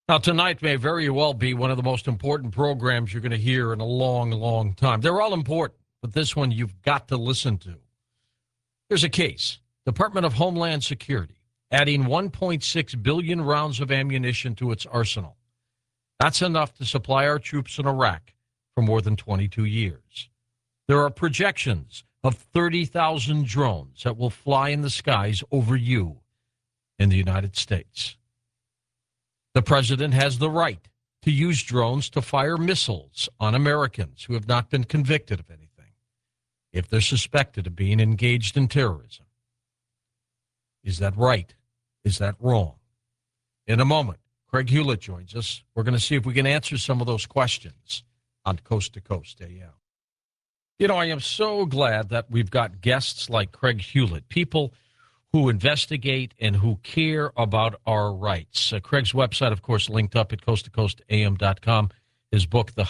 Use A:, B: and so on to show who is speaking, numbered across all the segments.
A: Now, tonight may very well be one of the most important programs you're going to hear in a long, long time. They're all important, but this one you've got to listen to. Here's a case. Department of Homeland Security adding 1.6 billion rounds of ammunition to its arsenal. That's enough to supply our troops in Iraq for more than 22 years. There are projections of 30,000 drones that will fly in the skies over you in the United States. The president has the right to use drones to fire missiles on Americans who have not been convicted of anything if they're suspected of being engaged in terrorism. Is that right? Is that wrong? In a moment, Craig Hewlett joins us. We're going to see if we can answer some of those questions on Coast to Coast AM. You know, I am so glad that we've got guests like Craig Hewlett, people who investigate and who care about our rights. Craig's website, of course, linked up at coasttocoastam.com. His book, The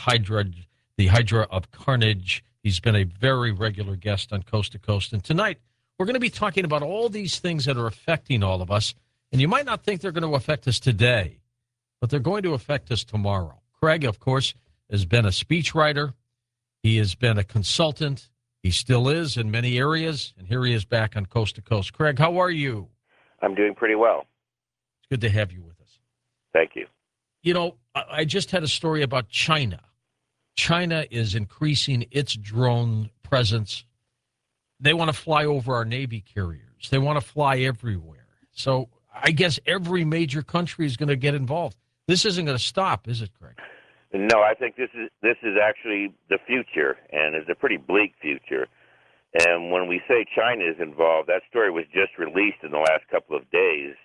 A: Hydra of Carnage. He's been a very regular guest on Coast to Coast. And tonight, we're going to be talking about all these things that are affecting all of us. And you might not think they're going to affect us today, but they're going to affect us tomorrow. Craig, of course, has been a speechwriter. He has been a consultant. He still is in many areas, and here he is back on Coast to Coast. Craig, how are you?
B: I'm doing pretty well.
A: It's good to have you with us.
B: Thank you.
A: You know, I just had a story about China. China is increasing its drone presence. They want to fly over our Navy carriers. They want to fly everywhere. So I guess every major country is going to get involved. This isn't going to stop, is it, Craig?
B: No, I think this is actually the future, and it's a pretty bleak future. And when we say China is involved, that story was just released in the last couple of days.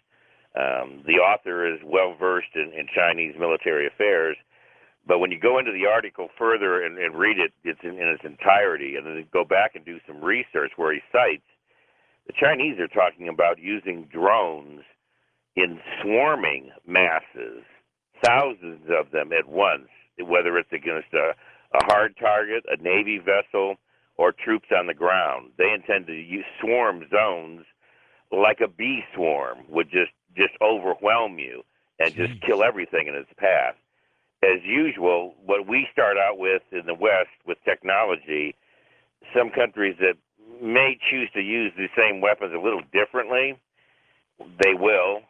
B: The author is well versed in Chinese military affairs, but when you go into the article further and read it, it's in its entirety, and then go back and do some research where he cites the Chinese are talking about using drones in swarming masses, thousands of them at once, whether it's against a hard target, a Navy vessel, or troops on the ground. They intend to use swarm zones like a bee swarm would just overwhelm you and just kill everything in its path. As usual, what we start out with in the West with technology, some countries that may choose to use the same weapons a little differently, they will.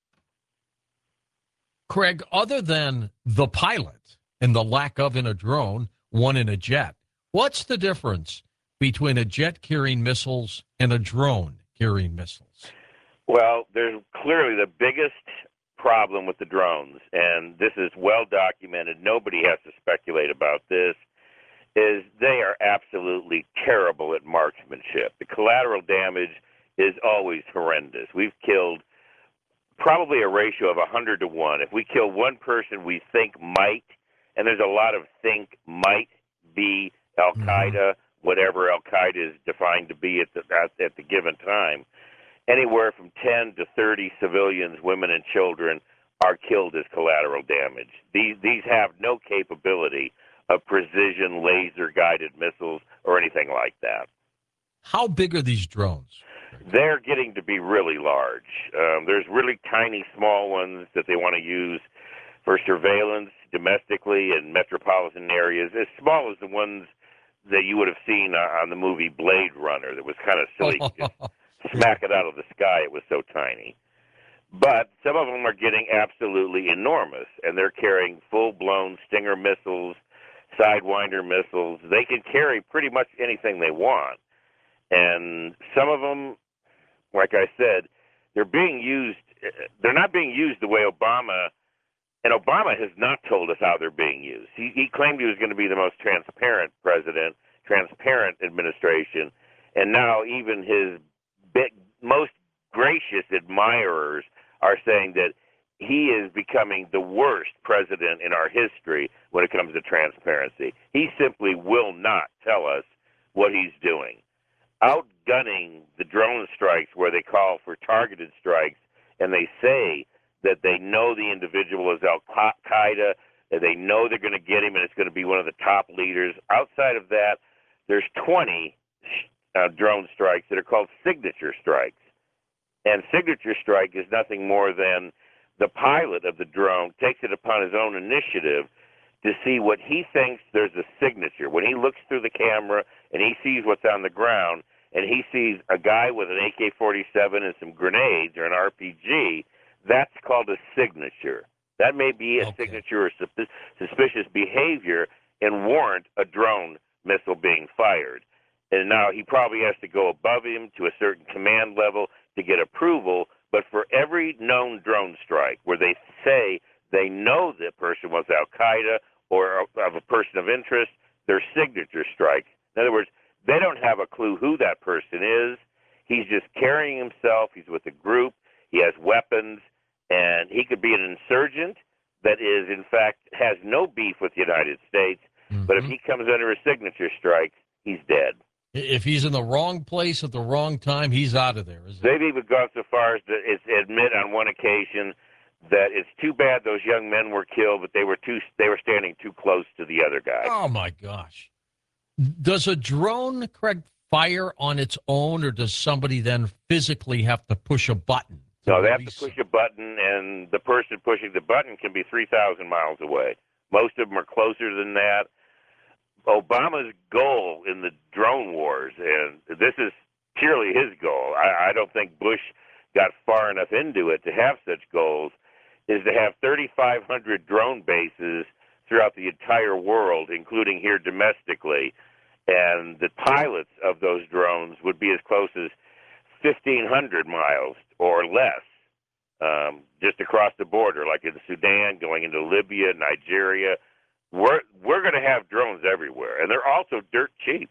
A: Craig, other than the pilot and the lack of in a drone, one in a jet, what's the difference between a jet carrying missiles and a drone carrying missiles?
B: Well, there's clearly the biggest problem with the drones, and this is well documented. Nobody has to speculate about this, is they are absolutely terrible at marksmanship. The collateral damage is always horrendous. We've killed probably a ratio of 100 to 1. If we kill one person we think might, and there's a lot of think might be Al-Qaeda, whatever Al-Qaeda is defined to be at the given time, anywhere from 10 to 30 civilians, women and children, are killed as collateral damage. These have no capability of precision laser-guided missiles or anything like that.
A: How big are these drones?
B: They're getting to be really large. There's really tiny, small ones that they want to use for surveillance domestically in metropolitan areas, as small as the ones that you would have seen on the movie Blade Runner that was kind of silly. Just smack it out of the sky. It was so tiny. But some of them are getting absolutely enormous, and they're carrying full-blown Stinger missiles, Sidewinder missiles. They can carry pretty much anything they want. And some of them, like I said, they're being used. They're not being used the way Obama, and Obama has not told us how they're being used. He claimed he was going to be the most transparent president, transparent administration, and now even his most gracious admirers are saying that he is becoming the worst president in our history when it comes to transparency. He simply will not tell us what he's doing. Outgunning the drone strikes where they call for targeted strikes, and they say that they know the individual is Al-Qaeda, that they know they're going to get him and it's going to be one of the top leaders. Outside of that, there's 20 drone strikes that are called signature strikes. And signature strike is nothing more than the pilot of the drone takes it upon his own initiative to see what he thinks there's a signature. When he looks through the camera and he sees what's on the ground, and he sees a guy with an AK-47 and some grenades or an RPG, that's called a signature. That may be a signature or suspicious behavior and warrant a drone missile being fired. And now he probably has to go above him to a certain command level to get approval. But for every known drone strike where they say they know the person was Al-Qaeda or of a person of interest, they're signature strikes. In other words, they don't have a clue who that person is. He's just carrying himself. He's with a group. He has weapons. And he could be an insurgent that is, in fact, has no beef with the United States. Mm-hmm. But if he comes under a signature strike, he's dead.
A: If he's in the wrong place at the wrong time, he's out of there.
B: They've even gone so far as to admit on one occasion that it's too bad those young men were killed, but they were standing too close to the other guy.
A: Oh, my gosh. Does a drone, Craig, fire on its own, or does somebody then physically have to push a button?
B: No, they have to push a button, and the person pushing the button can be 3,000 miles away. Most of them are closer than that. Obama's goal in the drone wars, and this is purely his goal, I don't think Bush got far enough into it to have such goals, is to have 3,500 drone bases throughout the entire world, including here domestically. And the pilots of those drones would be as close as 1,500 miles or less, just across the border, like in Sudan, going into Libya, Nigeria. We're going to have drones everywhere, and they're also dirt cheap.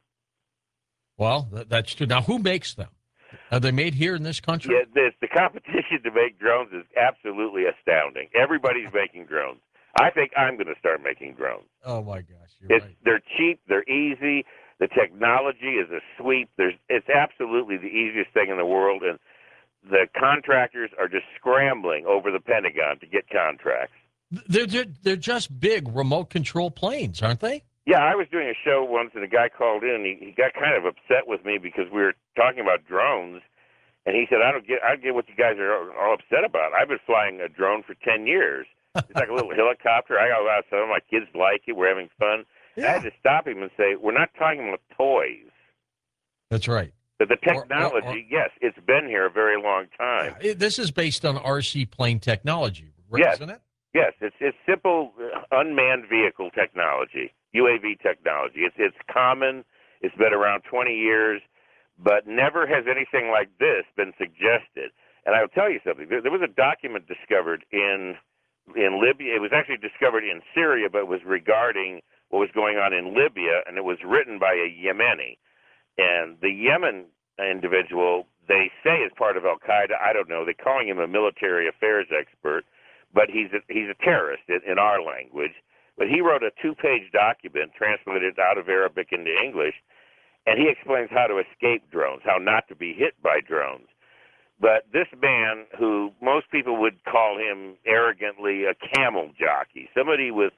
A: Well, that's true. Now, who makes them? Are they made here in this country?
B: Yeah, the competition to make drones is absolutely astounding. Everybody's making drones. I think I'm going to start making drones.
A: Oh, my gosh. You're right.
B: They're cheap. They're easy. The technology is a sweep. It's absolutely the easiest thing in the world, and the contractors are just scrambling over the Pentagon to get contracts.
A: They're just big remote control planes, aren't they?
B: Yeah, I was doing a show once, and a guy called in. He got kind of upset with me because we were talking about drones, and he said, I don't get what you guys are all upset about. I've been flying a drone for 10 years. It's like a little helicopter. I got a lot of fun. My kids like it. We're having fun. Yeah. I had to stop him and say, we're not talking about toys.
A: That's right.
B: But the technology, yes, it's been here a very long time.
A: Yeah, this is based on RC plane technology, isn't it?
B: Yes, it's simple unmanned vehicle technology, UAV technology. It's common. It's been around 20 years, but never has anything like this been suggested. And I'll tell you something. There was a document discovered in Libya. It was actually discovered in Syria, but it was regarding what was going on in Libya, and it was written by a Yemeni. And the Yemen individual, they say is part of Al-Qaeda. I don't know. They're calling him a military affairs expert, but he's a terrorist in our language. But he wrote a 2-page document, translated out of Arabic into English, and he explains how to escape drones, how not to be hit by drones. But this man, who most people would call him arrogantly a camel jockey, somebody with,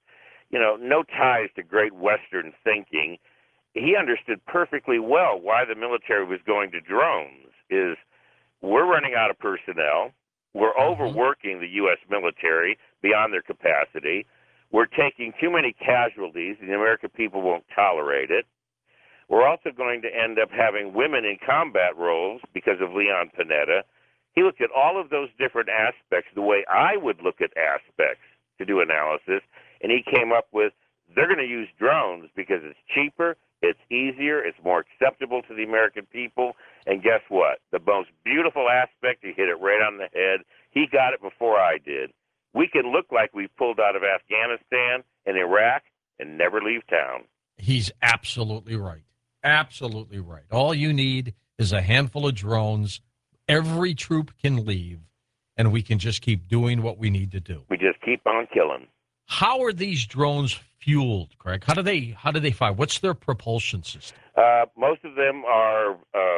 B: no ties to great Western thinking, he understood perfectly well why the military was going to drones. Is we're running out of personnel. We're overworking the U.S. military beyond their capacity. We're taking too many casualties, and the American people won't tolerate it. We're also going to end up having women in combat roles because of Leon Panetta. He looked at all of those different aspects the way I would look at aspects to do analysis, and he came up with they're going to use drones because it's cheaper, it's easier, it's more acceptable to the American people, and guess what? The most beautiful aspect, he hit it right on the head. He got it before I did. We can look like we pulled out of Afghanistan and Iraq and never leave town.
A: He's absolutely right. Absolutely right. All you need is a handful of drones. Every troop can leave, and we can just keep doing what we need to do.
B: We just keep on killing.
A: How are these drones fueled, Craig? How do they fire? What's their propulsion system?
B: Most of them are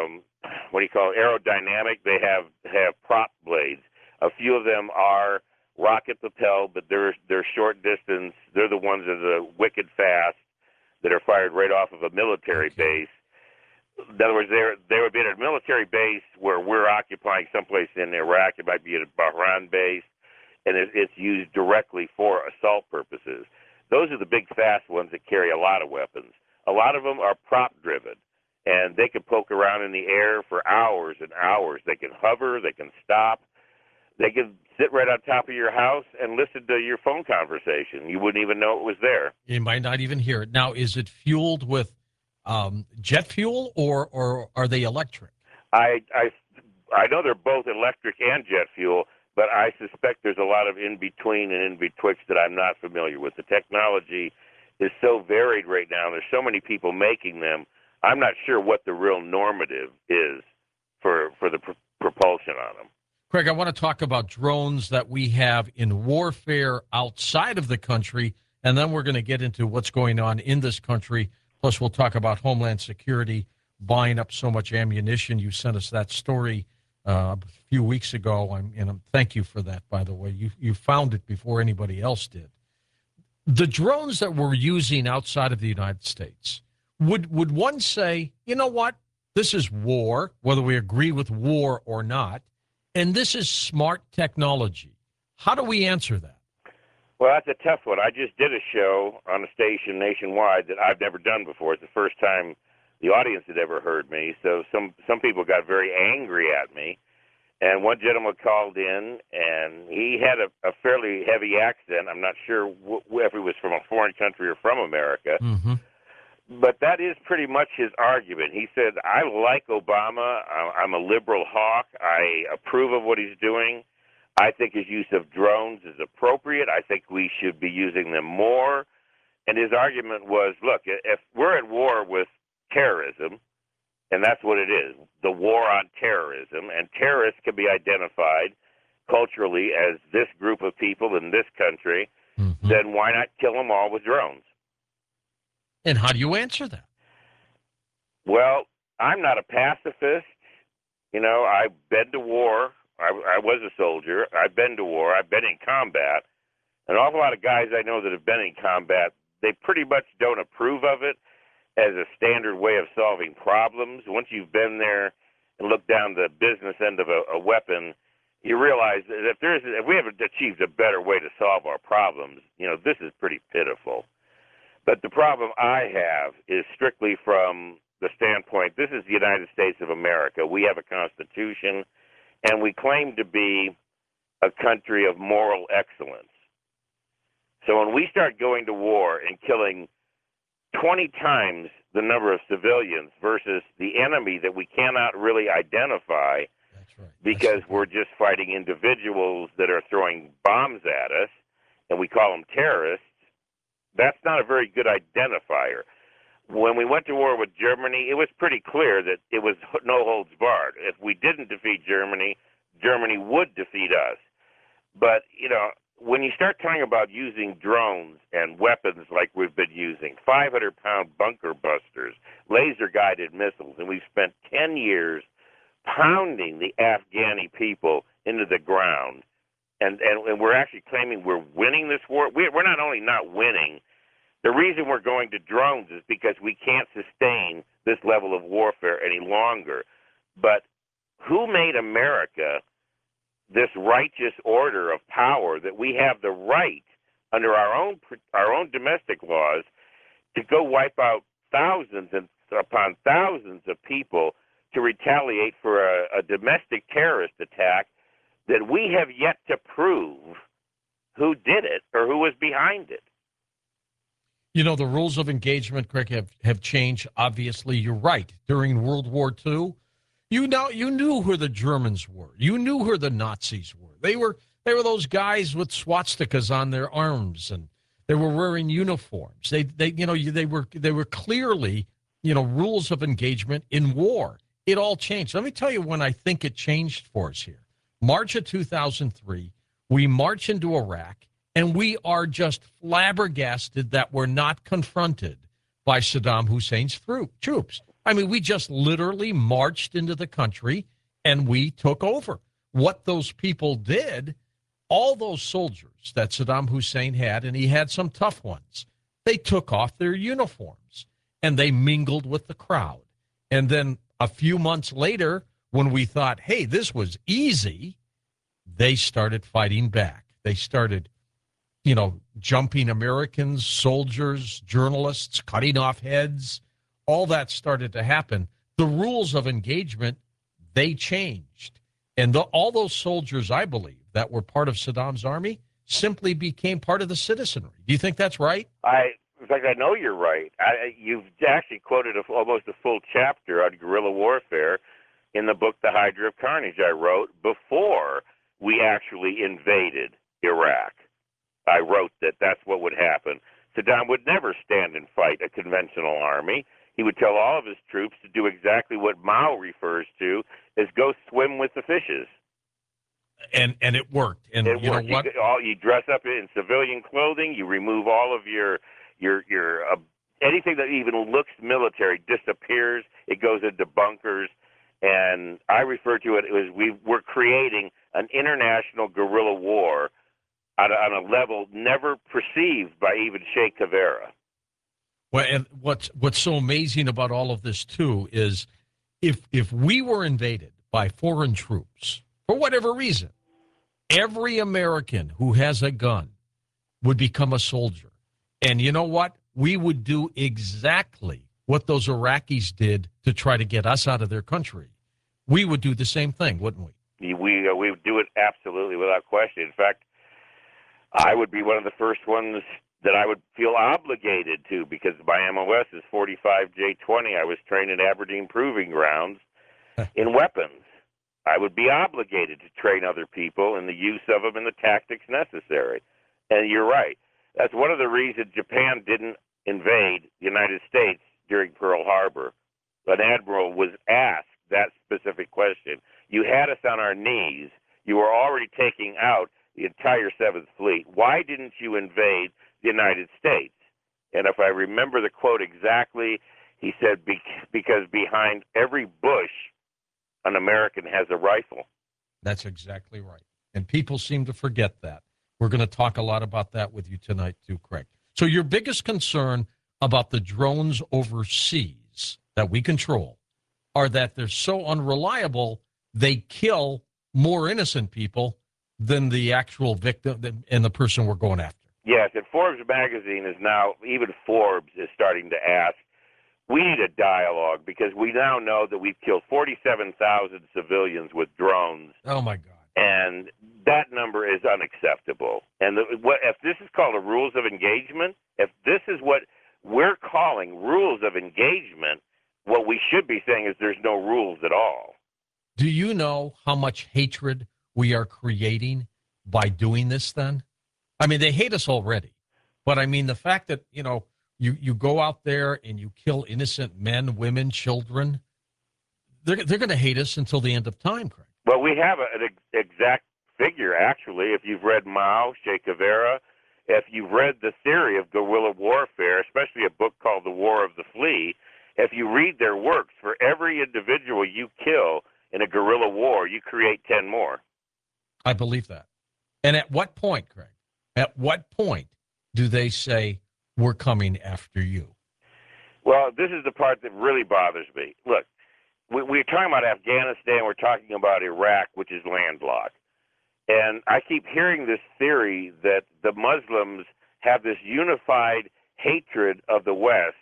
B: aerodynamic. They have prop blades. A few of them are rocket propelled, but they're short distance. They're the ones that are wicked fast that are fired right off of a military base. In other words, they would be at a military base where we're occupying someplace in Iraq. It might be at a Bahrain base. and it's used directly for assault purposes. Those are the big, fast ones that carry a lot of weapons. A lot of them are prop-driven, and they can poke around in the air for hours and hours. They can hover, they can stop, they can sit right on top of your house and listen to your phone conversation. You wouldn't even know it was there.
A: You might not even hear it. Now, is it fueled with jet fuel, or are they electric?
B: I know they're both electric and jet fuel, but I suspect there's a lot of in-between and in-betwixt that I'm not familiar with. The technology is so varied right now. There's so many people making them. I'm not sure what the real normative is for the propulsion on them.
A: Craig, I want to talk about drones that we have in warfare outside of the country, and then we're going to get into what's going on in this country. Plus, we'll talk about Homeland Security buying up so much ammunition. You sent us that story a few weeks ago, and thank you for that, by the way. You found it before anybody else did. The drones that we're using outside of the United States, would one say, you know what, this is war, whether we agree with war or not, and this is smart technology? How do we answer that?
B: Well, that's a tough one. I just did a show on a station nationwide that I've never done before. It's the first time the audience had ever heard me, so some people got very angry at me. And one gentleman called in, and he had a fairly heavy accent. I'm not sure if he was from a foreign country or from America.
A: Mm-hmm.
B: But that is pretty much his argument. He said, I like Obama. I'm a liberal hawk. I approve of what he's doing. I think his use of drones is appropriate. I think we should be using them more. And his argument was, look, if we're at war with terrorism, and that's what it is, the war on terrorism, and terrorists can be identified culturally as this group of people in this country,
A: mm-hmm.
B: then why not kill them all with drones?
A: And how do you answer that?
B: Well, I'm not a pacifist. You know, I've been to war. I was a soldier. I've been to war. I've been in combat. An awful lot of guys I know that have been in combat, they pretty much don't approve of it as a standard way of solving problems. Once you've been there and looked down the business end of a weapon, you realize that if we haven't achieved a better way to solve our problems, you know, this is pretty pitiful. But the problem I have is strictly from the standpoint, this is the United States of America. We have a Constitution, and we claim to be a country of moral excellence. So when we start going to war and killing 20 times the number of civilians versus the enemy that we cannot really identify,
A: That's right.
B: because we're just fighting individuals that are throwing bombs at us, and we call them terrorists, that's not a very good identifier. When we went to war with Germany, it was pretty clear that it was no holds barred. If we didn't defeat Germany, Germany would defeat us. But, you know, when you start talking about using drones and weapons like we've been using, 500-pound bunker busters, laser-guided missiles, and we've spent 10 years pounding the Afghani people into the ground, and we're actually claiming we're winning this war. We're not only not winning, the reason we're going to drones is because we can't sustain this level of warfare any longer. But who made America this righteous order of power that we have the right under our own domestic laws to go wipe out thousands and upon thousands of people to retaliate for a domestic terrorist attack that we have yet to prove who did it or who was behind it?
A: You know, the rules of engagement, Craig, have changed. Obviously, you're right. During World War II, you knew who the Germans were. You knew who the Nazis were. They were those guys with swastikas on their arms, and they were wearing uniforms. They were clearly, rules of engagement in war. It all changed. Let me tell you when I think it changed for us here. March of 2003, we march into Iraq, and we are just flabbergasted that we're not confronted by Saddam Hussein's troops. I mean, we just literally marched into the country, and we took over. What those people did, all those soldiers that Saddam Hussein had, and he had some tough ones, they took off their uniforms, and they mingled with the crowd. And then a few months later, when we thought, hey, this was easy, they started fighting back. They started, jumping Americans, soldiers, journalists, cutting off heads. All that started to happen. The rules of engagement, they changed. And all those soldiers, I believe, that were part of Saddam's army simply became part of the citizenry. Do you think that's right?
B: In fact, I know you're right. You've actually quoted almost a full chapter on guerrilla warfare in the book The Hydra of Carnage I wrote before we actually invaded Iraq. I wrote that that's what would happen. Saddam would never stand and fight a conventional army. He would tell all of his troops to do exactly what Mao refers to as go swim with the fishes.
A: And it worked. And
B: it
A: you
B: worked.
A: know what?
B: You dress up in civilian clothing. You remove all of your anything that even looks military disappears. It goes into bunkers. And I refer to it as we're creating an international guerrilla war on a level never perceived by even Che Guevara.
A: Well, and what's so amazing about all of this too is if we were invaded by foreign troops for whatever reason, every American who has a gun would become a soldier. And you know what? We would do exactly what those Iraqis did to try to get us out of their country. We would do the same thing, wouldn't we?
B: We would do it absolutely without question. In fact, I would be one of the first ones that I would feel obligated to, because my MOS is 45J20. I was trained at Aberdeen Proving Grounds in weapons. I would be obligated to train other people in the use of them and the tactics necessary. And you're right. That's one of the reasons Japan didn't invade the United States during Pearl Harbor. An admiral was asked that specific question. You had us on our knees. You were already taking out the entire Seventh Fleet. Why didn't you invade the United States? And if I remember the quote exactly, he said, because behind every bush, an American has a rifle.
A: That's exactly right. And people seem to forget that. We're going to talk a lot about that with you tonight too, Craig. So your biggest concern about the drones overseas that we control are that they're so unreliable, they kill more innocent people than the actual victim and the person we're going after.
B: Yes, and Forbes magazine is now, even Forbes is starting to ask, we need a dialogue, because we now know that we've killed 47,000 civilians with drones.
A: Oh, my God.
B: And that number is unacceptable. And if this is called a rules of engagement, if this is what we're calling rules of engagement, what we should be saying is there's no rules at all.
A: Do you know how much hatred we are creating by doing this then? I mean, they hate us already. But, I mean, the fact that, you go out there and you kill innocent men, women, children, they're going to hate us until the end of time, Craig.
B: Well, we have an exact figure, actually. If you've read Mao, Che Guevara, if you've read the theory of guerrilla warfare, especially a book called The War of the Flea, if you read their works, for every individual you kill in a guerrilla war, you create 10 more.
A: I believe that. And at what point, Craig, at what point do they say, we're coming after you?
B: Well, this is the part that really bothers me. Look, we're talking about Afghanistan, we're talking about Iraq, which is landlocked. And I keep hearing this theory that the Muslims have this unified hatred of the West,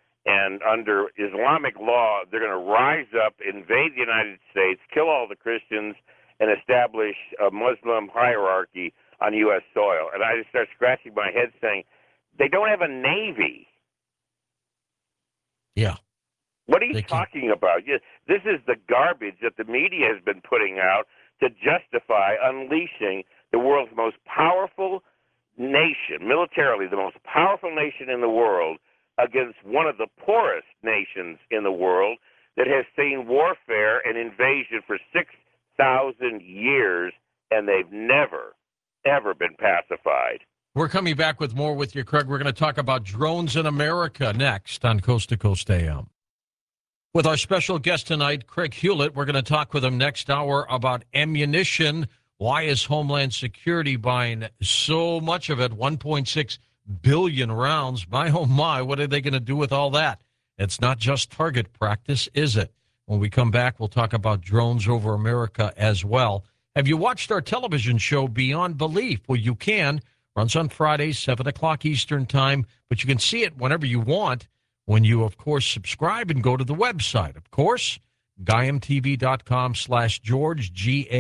B: and under Islamic law, they're going to rise up, invade the United States, kill all the Christians, and establish a Muslim hierarchy on U.S. soil. And I just start scratching my head saying, they don't have a navy.
A: Yeah.
B: What are you talking about? This is the garbage that the media has been putting out to justify unleashing the world's most powerful nation, militarily the most powerful nation in the world, against one of the poorest nations in the world that has seen warfare and invasion for 6,000 years, and they've never, ever been pacified.
A: We're coming back with more with you, Craig. We're going to talk about drones in America next on Coast to Coast AM. With our special guest tonight, Craig Hewlett, we're going to talk with him next hour about ammunition. Why is Homeland Security buying so much of it, 1.6 billion rounds? My, oh, my, what are they going to do with all that? It's not just target practice, is it? When we come back, we'll talk about drones over America as well. Have you watched our television show Beyond Belief? Well, you can. Runs on Fridays, 7 o'clock Eastern Time, but you can see it whenever you want when you, of course, subscribe and go to the website. Of course, GaiamTV.com/George,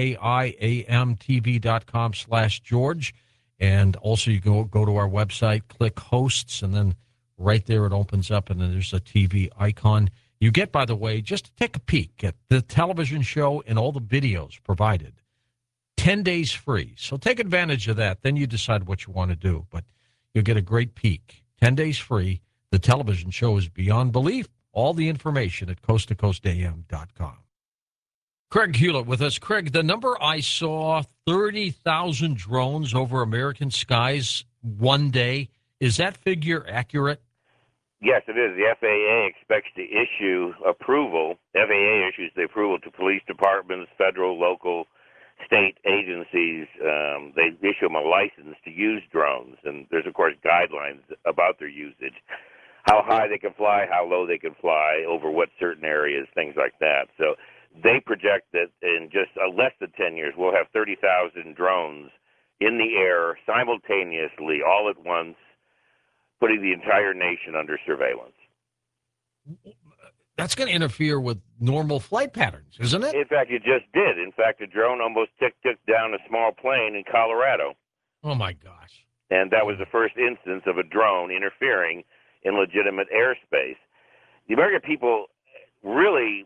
A: GAIAMTV.com/George. And also you go to our website, click hosts, and then right there it opens up, and then there's a TV icon. You get, by the way, just to take a peek at the television show and all the videos provided. 10 days free. So take advantage of that. Then you decide what you want to do. But you'll get a great peek. 10 days free. The television show is Beyond Belief. All the information at coasttocoastam.com. Craig Hewlett with us. Craig, the number I saw, 30,000 drones over American skies one day. Is that figure accurate?
B: Yes, it is. The FAA expects to issue approval. FAA issues the approval to police departments, federal, local, state agencies. They issue them a license to use drones, and there's, of course, guidelines about their usage, how high they can fly, how low they can fly, over what certain areas, things like that. So they project that in just less than 10 years, we'll have 30,000 drones in the air simultaneously, all at once, putting the entire nation under surveillance.
A: That's going to interfere with normal flight patterns, isn't it?
B: In fact, it just did. In fact, a drone almost took down a small plane in Colorado.
A: Oh, my gosh.
B: And that was the first instance of a drone interfering in legitimate airspace. The American people really,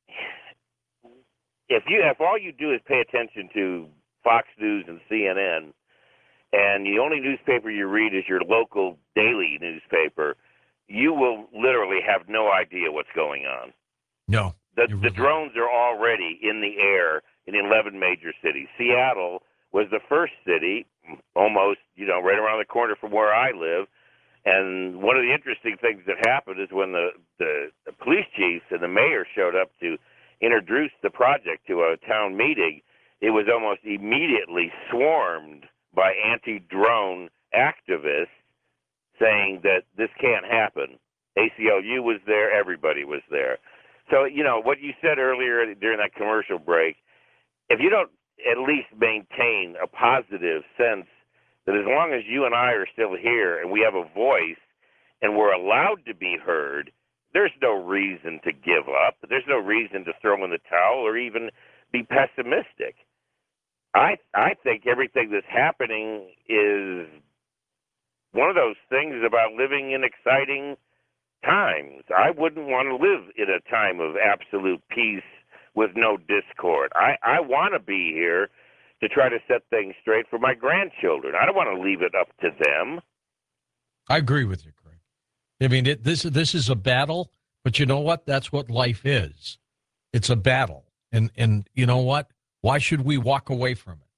B: if all you do is pay attention to Fox News and CNN, and the only newspaper you read is your local daily newspaper, you will literally have no idea what's going on.
A: No.
B: The drones are already in the air in 11 major cities. Seattle was the first city, almost, right around the corner from where I live. And one of the interesting things that happened is when the police chiefs and the mayor showed up to introduce the project to a town meeting, it was almost immediately swarmed by anti-drone activists saying that this can't happen. ACLU was there. Everybody was there. So, what you said earlier during that commercial break, if you don't at least maintain a positive sense that as long as you and I are still here and we have a voice and we're allowed to be heard, there's no reason to give up. There's no reason to throw in the towel or even be pessimistic. I think everything that's happening is one of those things about living in exciting times. I wouldn't want to live in a time of absolute peace with no discord. I want to be here to try to set things straight for my grandchildren. I don't want to leave it up to them.
A: I agree with you, Craig. I mean, this is a battle, but you know what? That's what life is. It's a battle. And you know what? Why should we walk away from it?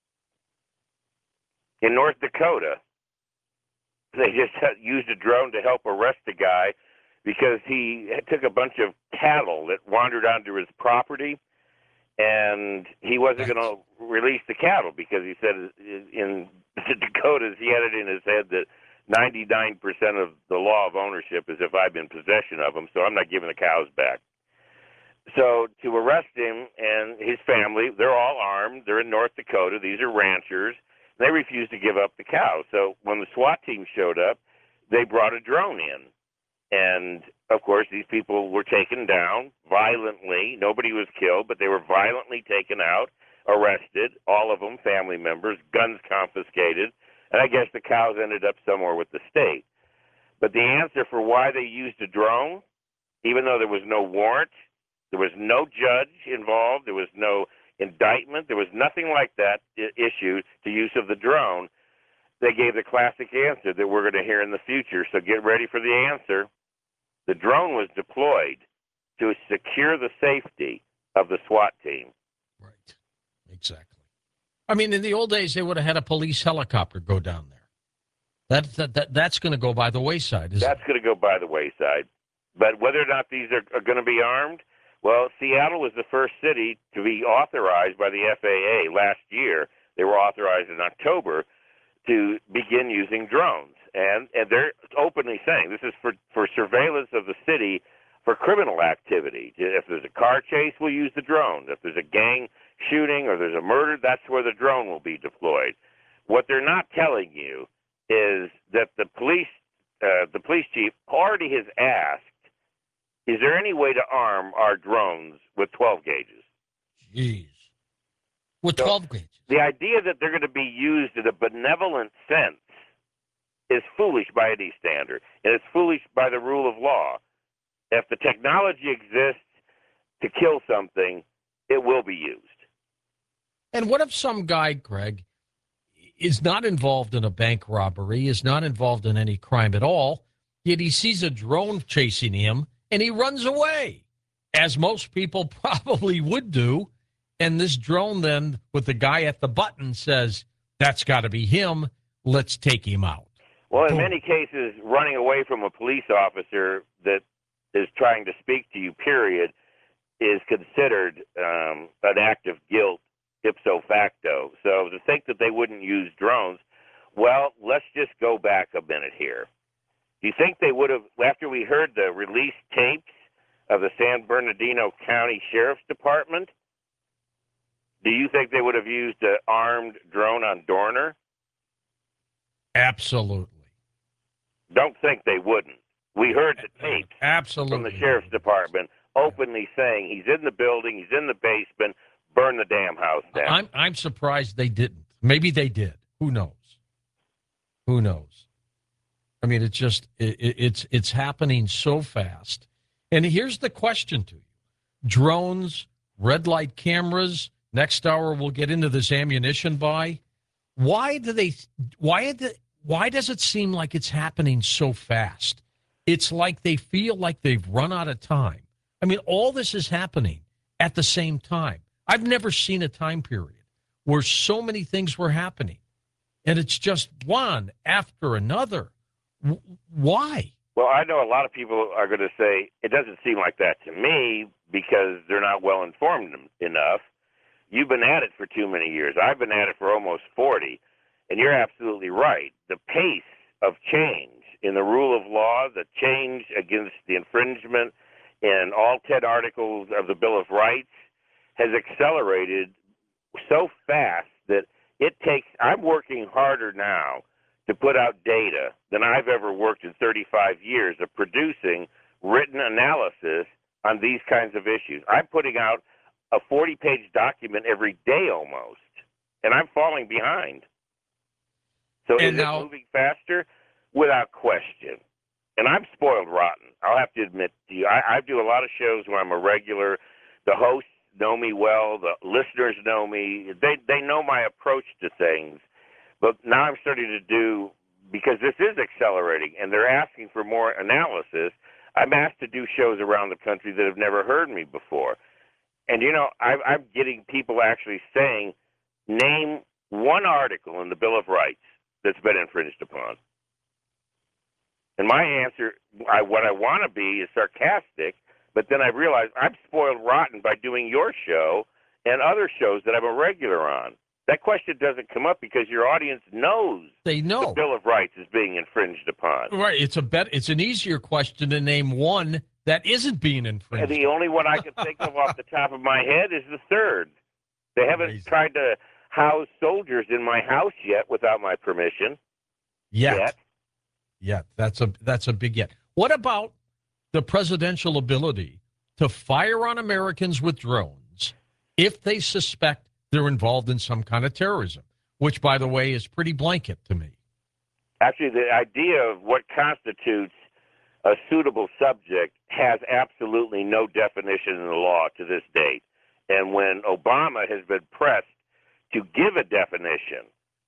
B: In North Dakota, they just used a drone to help arrest a guy because he took a bunch of cattle that wandered onto his property, and he wasn't going to release the cattle because he said in the Dakotas he had it in his head that 99% of the law of ownership is if I'm in possession of them, so I'm not giving the cows back. So to arrest him and his family, they're all armed. They're in North Dakota. These are ranchers. They refused to give up the cows. So when the SWAT team showed up, they brought a drone in. And, of course, these people were taken down violently. Nobody was killed, but they were violently taken out, arrested, all of them family members, guns confiscated. And I guess the cows ended up somewhere with the state. But the answer for why they used a drone, even though there was no warrant, there was no judge involved, there was no indictment, there was nothing like that issued to use of the drone, they gave the classic answer that we're going to hear in the future. So get ready for the answer. The drone was deployed to secure the safety of the SWAT team.
A: Right. Exactly. I mean, in the old days, they would have had a police helicopter go down there. That's going to go by the wayside, isn't it?
B: That's going to go by the wayside. But whether or not these are going to be armed, well, Seattle was the first city to be authorized by the FAA last year. They were authorized in October to begin using drones. And they're openly saying this is for surveillance of the city for criminal activity. If there's a car chase, we'll use the drone. If there's a gang shooting or there's a murder, that's where the drone will be deployed. What they're not telling you is that the police chief already has asked, is there any way to arm our drones with 12 gauges?
A: Jeez. With 12 gauges.
B: The idea that they're going to be used in a benevolent sense is foolish by any standard, and it's foolish by the rule of law. If the technology exists to kill something, it will be used.
A: And what if some guy, Greg, is not involved in a bank robbery, is not involved in any crime at all, yet he sees a drone chasing him and he runs away, as most people probably would do. And this drone then, with the guy at the button, says, that's got to be him. Let's take him out.
B: Well, in many cases, running away from a police officer that is trying to speak to you, period, is considered an act of guilt ipso facto. So to think that they wouldn't use drones, well, let's just go back a minute here. Do you think they would have, after we heard the release tapes of the San Bernardino County Sheriff's Department, do you think they would have used an armed drone on Dorner?
A: Absolutely.
B: Don't think they wouldn't. We heard the tapes
A: Absolutely.
B: from the Sheriff's Department openly saying he's in the building, he's in the basement, burn the damn house down.
A: I'm surprised they didn't. Maybe they did. Who knows? Who knows? I mean, it's just it's happening so fast. And here's the question to you: drones, red light cameras. Next hour we'll get into this ammunition buy. Why does it seem like it's happening so fast? It's like they feel like they've run out of time. I mean, all this is happening at the same time. I've never seen a time period where so many things were happening, and it's just one after another. Why?
B: Well, I know a lot of people are going to say it doesn't seem like that to me because they're not well informed enough. You've been at it for too many years. I've been at it for almost 40, and you're absolutely right. The pace of change in the rule of law, the change against the infringement in all 10 articles of the Bill of Rights has accelerated so fast that it takes, I'm working harder now to put out data than I've ever worked in 35 years of producing written analysis on these kinds of issues. I'm putting out a 40-page document every day almost, and I'm falling behind. So is it moving faster? Without question. And I'm spoiled rotten. I'll have to admit to you, I do a lot of shows where I'm a regular. The hosts know me well. The listeners know me. They know my approach to things. But now I'm starting to do, because this is accelerating, and they're asking for more analysis, I'm asked to do shows around the country that have never heard me before. And, you know, I'm getting people actually saying, name one article in the Bill of Rights that's been infringed upon. And my answer, what I want to be is sarcastic, but then I realize I'm spoiled rotten by doing your show and other shows that I'm a regular on. That question doesn't come up because your audience knows
A: they know
B: the Bill of Rights is being infringed upon.
A: Right. It's an easier question to name one that isn't being infringed.
B: And the only one I can think of off the top of my head is the third. They haven't tried to house soldiers in my house yet without my permission.
A: Yet. That's a big yet. What about the presidential ability to fire on Americans with drones if they suspect they're involved in some kind of terrorism, which, by the way, is pretty blanket to me?
B: Actually, the idea of what constitutes a suitable subject has absolutely no definition in the law to this date. And when Obama has been pressed to give a definition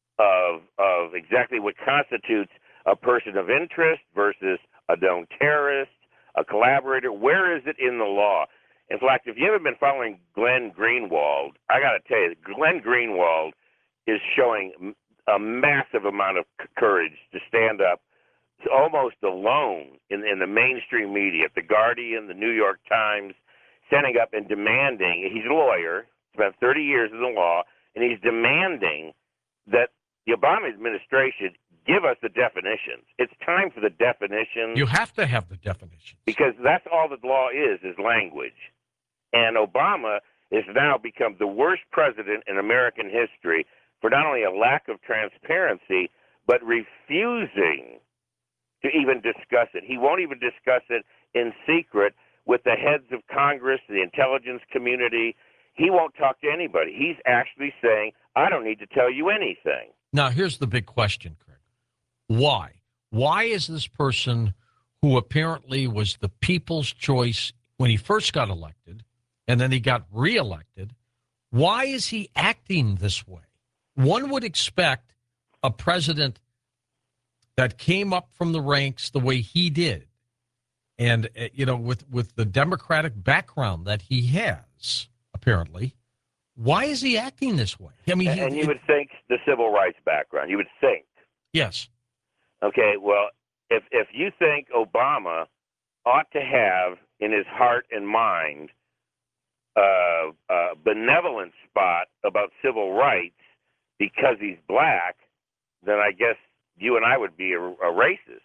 B: of exactly what constitutes a person of interest versus a known terrorist, a collaborator, where is it in the law? In fact, if you haven't been following Glenn Greenwald, I got to tell you, Glenn Greenwald is showing a massive amount of courage to stand up almost alone in the mainstream media, The Guardian, the New York Times, standing up and demanding, he's a lawyer, spent 30 years in the law, and he's demanding that the Obama administration give us the definitions. It's time for the definitions.
A: You have to have the definitions.
B: Because that's all the law is language. And Obama has now become the worst president in American history for not only a lack of transparency, but refusing to even discuss it. He won't even discuss it in secret with the heads of Congress, the intelligence community. He won't talk to anybody. He's actually saying, I don't need to tell you anything.
A: Now, here's the big question, Craig. Why? Why is this person who apparently was the people's choice when he first got elected and then he got reelected, why is he acting this way? One would expect a president that came up from the ranks the way he did, and with the Democratic background that he has, apparently, why is he acting this way? I mean,
B: and you would think the civil rights background. You would think.
A: Yes.
B: Okay, well, if you think Obama ought to have in his heart and mind a benevolent spot about civil rights because he's black, then I guess you and I would be a racist.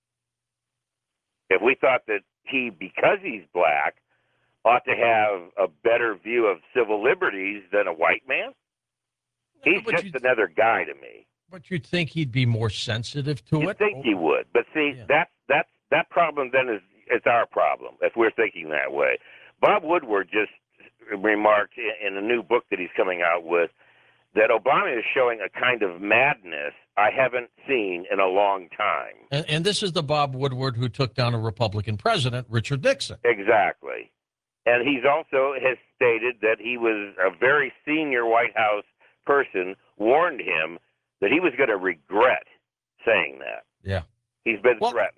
B: If we thought that he, because he's black, ought to have a better view of civil liberties than a white man, he's just another guy to me.
A: But you'd think he'd be more sensitive to it?
B: You'd think he would. But see, that problem then is our problem, if we're thinking that way. Bob Woodward just remarked in a new book that he's coming out with that Obama is showing a kind of madness I haven't seen in a long time.
A: And this is the Bob Woodward who took down a Republican president, Richard Nixon.
B: Exactly. And he's also has stated that he was a very senior White House person, warned him that he was going to regret saying that.
A: Yeah.
B: He's been threatened.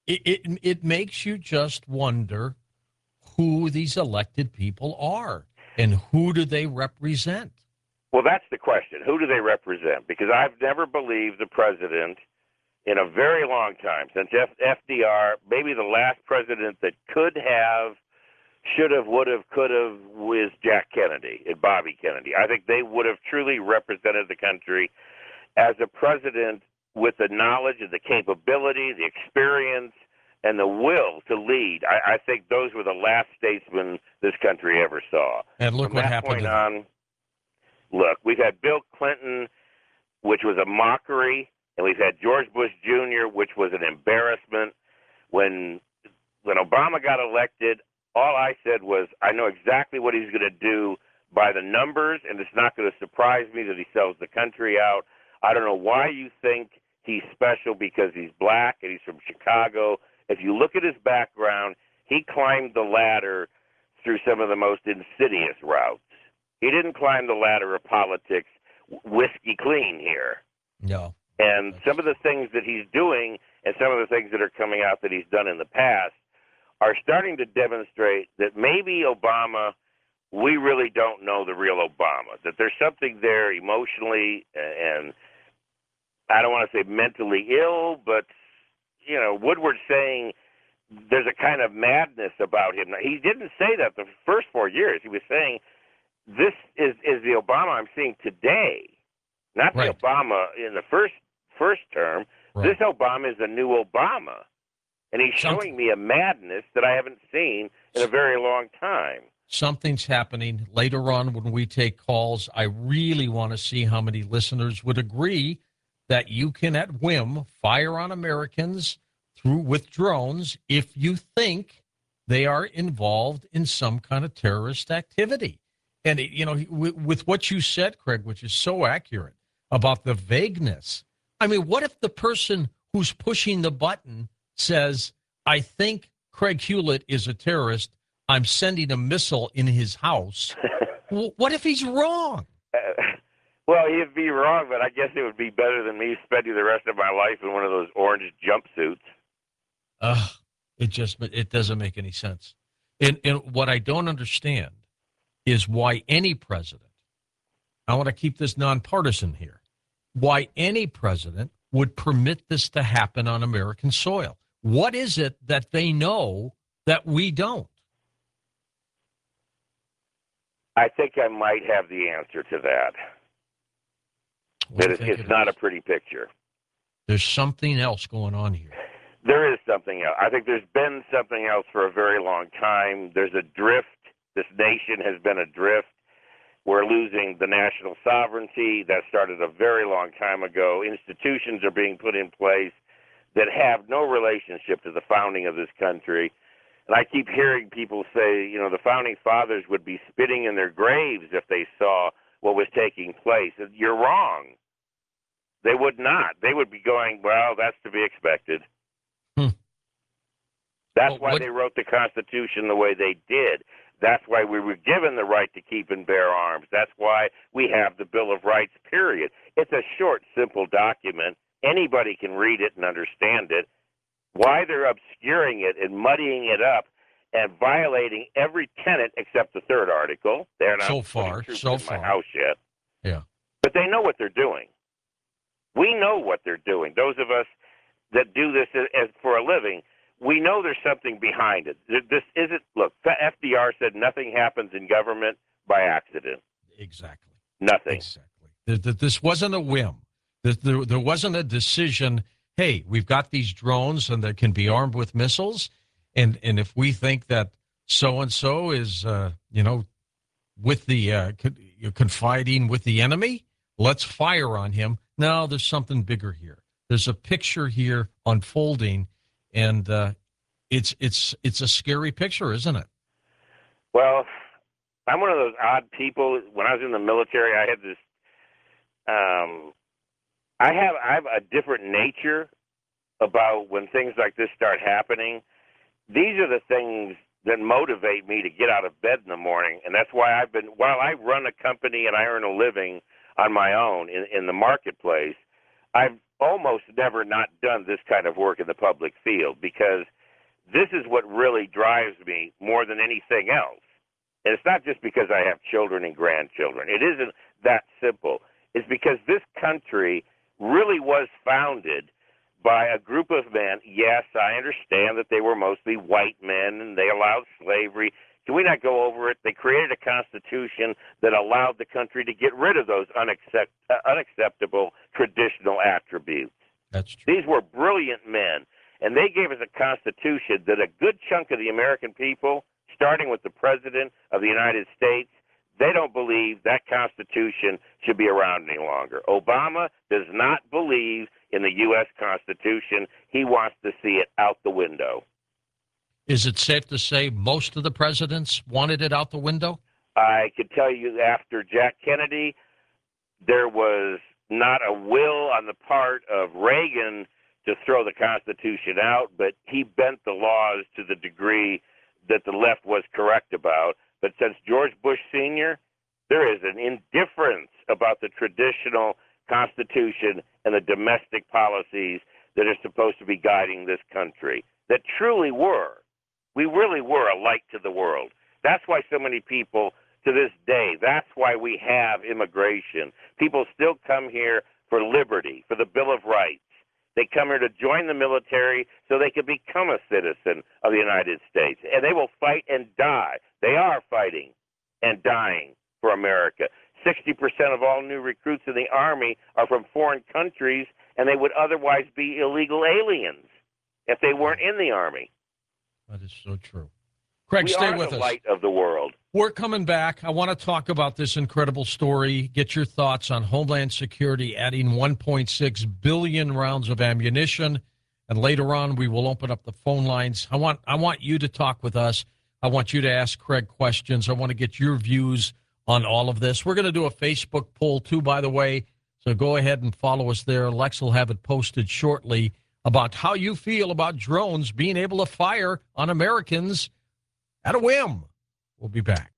A: It makes you just wonder who these elected people are and who do they represent?
B: Well, that's the question. Who do they represent? Because I've never believed the president in a very long time, since FDR, maybe the last president that could have, should have, would have, could have, was Jack Kennedy and Bobby Kennedy. I think they would have truly represented the country as a president with the knowledge and the capability, the experience, and the will to lead. I think those were the last statesmen this country ever saw.
A: And look
B: From
A: what
B: that
A: happened.
B: Point on, look, we've had Bill Clinton, which was a mockery, and we've had George Bush Jr., which was an embarrassment. When Obama got elected, all I said was, I know exactly what he's going to do by the numbers, and it's not going to surprise me that he sells the country out. I don't know why you think he's special because he's black and he's from Chicago. If you look at his background, he climbed the ladder through some of the most insidious routes. He didn't climb the ladder of politics whiskey clean here.
A: No.
B: And some of the things that he's doing and some of the things that are coming out that he's done in the past are starting to demonstrate that maybe Obama, we really don't know the real Obama, that there's something there emotionally and I don't want to say mentally ill, but, Woodward saying there's a kind of madness about him. He didn't say that the first 4 years. He was saying this is the Obama I'm seeing today, not the Obama in the first term. Right. This Obama is a new Obama, and he's showing me a madness that I haven't seen in a very long time.
A: Something's happening later on when we take calls. I really want to see how many listeners would agree that you can, at whim, fire on Americans with drones if you think they are involved in some kind of terrorist activity. And, with what you said, Craig, which is so accurate about the vagueness. I mean, what if the person who's pushing the button says, I think Craig Hewlett is a terrorist. I'm sending a missile in his house. What if he's wrong?
B: Well, he'd be wrong, but I guess it would be better than me spending the rest of my life in one of those orange jumpsuits.
A: It doesn't make any sense. And what I don't understand is why any president, I want to keep this nonpartisan here, why any president would permit this to happen on American soil. What is it that they know that we don't?
B: I think I might have the answer to that. It's not a pretty picture.
A: There's something else going on here.
B: There is something else. I think there's been something else for a very long time. There's a drift. This nation has been adrift. We're losing the national sovereignty. That started a very long time ago. Institutions are being put in place that have no relationship to the founding of this country. And I keep hearing people say, the founding fathers would be spitting in their graves if they saw what was taking place. You're wrong. They would not. They would be going, well, that's to be expected. That's why they wrote the Constitution the way they did. That's why we were given the right to keep and bear arms. That's why we have the Bill of Rights, period. It's a short, simple document. Anybody can read it and understand it. Why they're obscuring it and muddying it up and violating every tenet except the third article. They're not
A: so far
B: in my house yet.
A: Yeah.
B: But they know what they're doing. We know what they're doing. Those of us that do this as for a living, we know there's something behind it. This isn't, look, FDR said nothing happens in government by accident.
A: Exactly.
B: Nothing.
A: Exactly. This wasn't a whim. There wasn't a decision, hey, we've got these drones and they can be armed with missiles, and if we think that so-and-so is, with the confiding with the enemy, let's fire on him. No, there's something bigger here. There's a picture here unfolding, and it's a scary picture, isn't it?
B: Well, I'm one of those odd people. When I was in the military, I had this. I have a different nature about when things like this start happening. These are the things that motivate me to get out of bed in the morning, and that's why while I run a company and I earn a living on my own in the marketplace, I've almost never not done this kind of work in the public field, because this is what really drives me more than anything else. And it's not just because I have children and grandchildren. It isn't that simple. It's because this country really was founded by a group of men. Yes, I understand that they were mostly white men and they allowed slavery. Can we not go over it? They created a constitution that allowed the country to get rid of those unacceptable traditional attributes.
A: That's true.
B: These were brilliant men, and they gave us a constitution that a good chunk of the American people, starting with the President of the United States, they don't believe that Constitution should be around any longer. Obama does not believe in the U.S. Constitution. He wants to see it out the window.
A: Is it safe to say most of the presidents wanted it out the window?
B: I could tell you after Jack Kennedy, there was not a will on the part of Reagan to throw the Constitution out, but he bent the laws to the degree that the left was correct about. But since George Bush Sr., there is an indifference about the traditional Constitution and the domestic policies that are supposed to be guiding this country, that truly were. We really were a light to the world. That's why so many people, to this day, that's why we have immigration. People still come here for liberty, for the Bill of Rights. They come here to join the military so they can become a citizen of the United States. And they will fight and die. They are fighting and dying for America. 60% of all new recruits in the Army are from foreign countries, and they would otherwise be illegal aliens if they weren't in the Army.
A: That is so true. Craig, stay with us.
B: We are the light of the world.
A: We're coming back. I want to talk about this incredible story, get your thoughts on Homeland Security adding 1.6 billion rounds of ammunition. And later on, we will open up the phone lines. I want you to talk with us. I want you to ask Craig questions. I want to get your views on all of this. We're going to do a Facebook poll, too, by the way. So go ahead and follow us there. Lex will have it posted shortly about how you feel about drones being able to fire on Americans at a whim. We'll be back.